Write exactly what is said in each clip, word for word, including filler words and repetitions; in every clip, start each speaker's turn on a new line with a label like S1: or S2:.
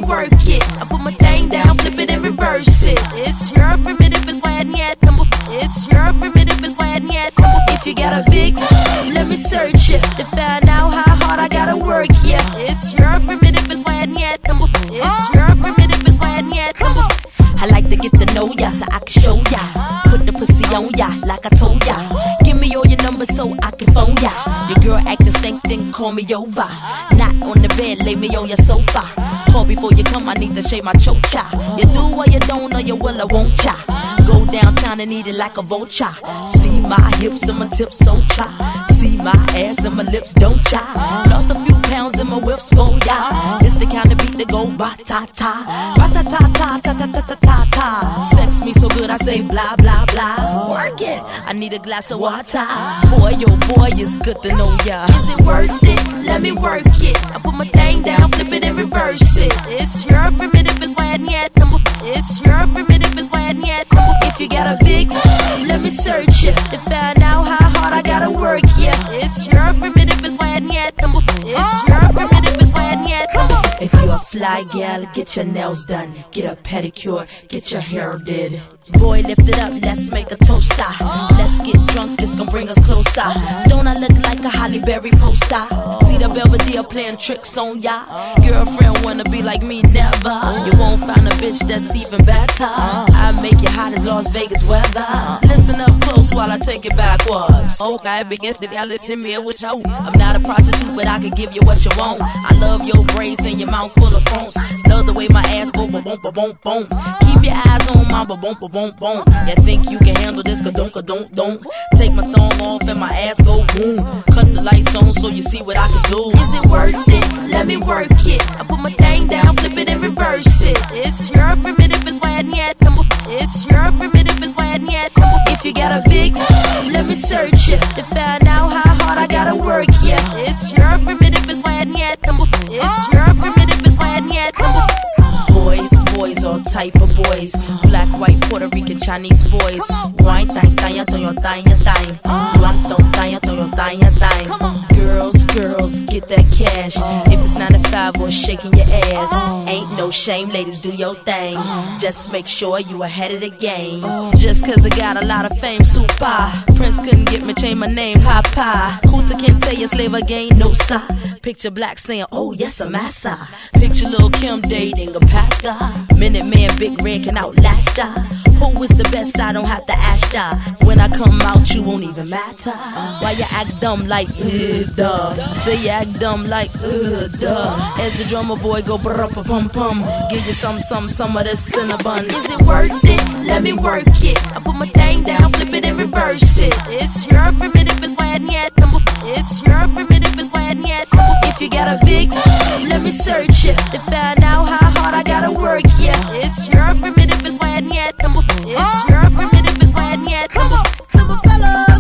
S1: work it. I put my thing down, flip it and reverse it. It's your primitive, it's why I need number. It's your primitive, it's why I need number. If you got a big, let me search it to find out how hard I gotta work. Yeah, it's your primitive, it's why I need number. It's your primitive, it's why I need number. I like to get to know ya so I can show ya. Put the pussy on ya like I told ya. Give me all your numbers so I can phone ya. Your girl acting stink, then call me over. Not on the bed, lay me on your sofa. Call before you come, I need to shave my chocha. You do or you don't, or you will or won't cha. Go downtown and eat it like a vulture. See my hips and my tips so cha. See my ass and my lips don't cha. Lost a few pounds in my whips for ya. It's the kind of beat that go ba-ta-ta. Ba-ta-ta-ta, ta-ta-ta-ta-ta. Sex me so good I say blah blah blah. Work it, I need a glass of water. Boy, yo boy, it's good to know ya. Is it worth it? Let me work it. I put my thing down, flip it and reverse it. It's your primitive, it's why I need number. It's your primitive, it's why I need number. If you got a big, let me search it to find out how hard I gotta work. Yeah, it's your primitive, it's why I need number. It's your primitive, it's why I need number. If you're a fly gal, get your nails done, get a pedicure, get your hair did. Boy, lift it up, let's make a toaster. Let's get drunk, this gon' bring us closer. Don't I look like a Halle Berry poster? See the Belvedere playing tricks on ya. Girlfriend wanna be like me, never. You won't find a bitch that's even better. I make you hot as Las Vegas weather. Listen up close while I take it backwards. Okay, begins to listen me what you want. I'm not a prostitute, but I can give you what you want. I love your braids and your mouth full of phones. Love the way my ass go boom boom boom boom. Keep your eyes on my boom boom boom boom. You think you can handle this? Ka-don't, ka-don't, don't. Take my thumb off and my ass go boom. Cut the lights on so you see what I can do. Is it worth it? Let me work it. I put my thing down, flip it and reverse it. It's your primitive, it's why I need number. It's your primitive, it's why I need number. If you got a big, let me search it to find out how hard I gotta work. Yeah, it's your primitive, it's why I need number. It's your primitive, it's why I need number. Boys, boys, all type of boys. Black, white, Puerto Rican, Chinese boys. Wine, thang, thang, thang, thang, thang. Blanc, thang, thang, thang, thang. Girls, girls, get that cash. If it's nine to five or shaking your ass, ain't no shame, ladies, do your thing. Just make sure you ahead of the game. Just cause I got a lot of fame, super. Prince couldn't get me, change my name, Papa. Kuta Kinte, slave again, no sa. Picture Black saying, oh yes, I'm massa. Picture Lil' Kim dating a pastor. Minute Man, Big Red can outlast ya. Who is the best? I don't have to ask ya. When I come out, you won't even matter. Why you act dumb like, uh, duh. Say you act dumb like, uh, duh. As the drummer boy go brr pum pum. Give you some, some, some of this cinnabon. Is it worth it? Let me work it. I put my thing down, flip it and reverse it. It's your primitive, it's why I need number. It's your primitive, it's why I need number. If you got a big, let me search it to find out how hard I gotta work. Yeah, it's your primitive, it's why I need number. It's your primitive, it's why I need number. To my fellas,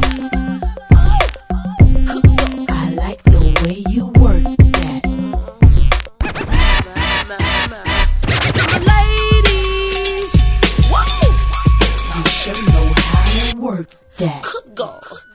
S1: I like the way you work that. To my ladies, whoa, you sure know how to work that. Go.